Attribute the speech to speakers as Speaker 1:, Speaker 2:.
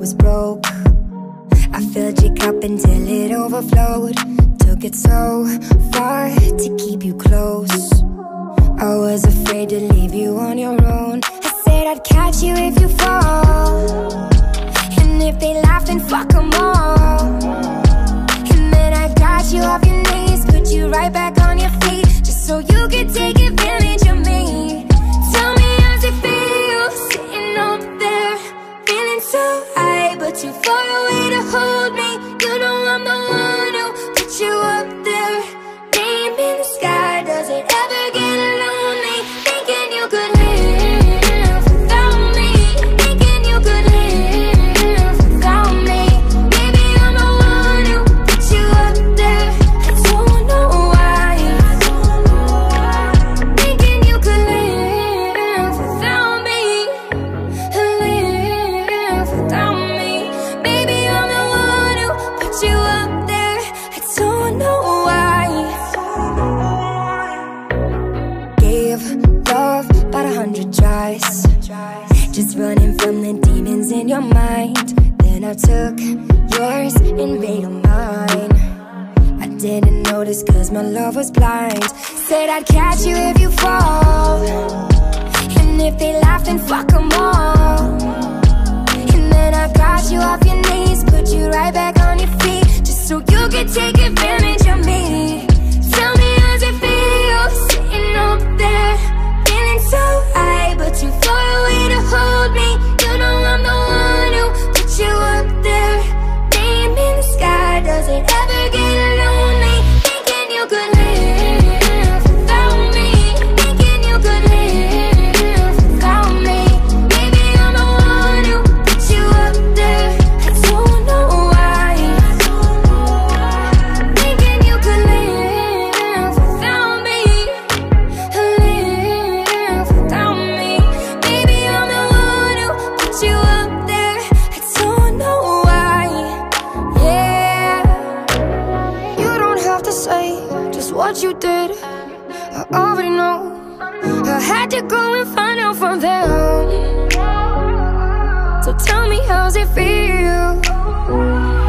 Speaker 1: was broke. I filled your cup until it overflowed. Took it so far to keep you close. I was afraid to leave you on your own. I said I'd catch you if you fall, and if they laugh then fuck them all. And then I got you off your knees, put you right back on your feet, just so you could take advantage of me. Tell me how's it feel, sitting up there, feeling so high, but too far away to hold me. You know I'm the one who put you up there, name in the sky. Does it ever get lonely, thinking you could live without me, thinking you could live without me? Baby, I'm the one who put you up there. I don't know why, thinking you could live without me, live without me. Baby, I'm the one who put you up there. I don't know why. Gave love about 100 tries, just running from the demons in your mind. Then I took yours and made them mine. I didn't notice cause my love was blind. Said I'd catch you if you fall, and if they laugh then fuck them all. And then I got you off your knees, put you right back on your feet, just so you could take advantage of me. Tell me how's it feel, sitting up there, feeling so high, but too far away to hold me. You know I'm the one who put you up there, name in the sky. Does it ever get lonely, thinking you could live without me, thinking you could live without me? Baby, I'm the one who put you up there. I don't know why, thinking you could live without me, live without me. Baby, I'm the one who put you up there. I don't know why. Yeah, you don't have to say just what you did, I already know. I had to go and find out from them. So tell me how's it feel,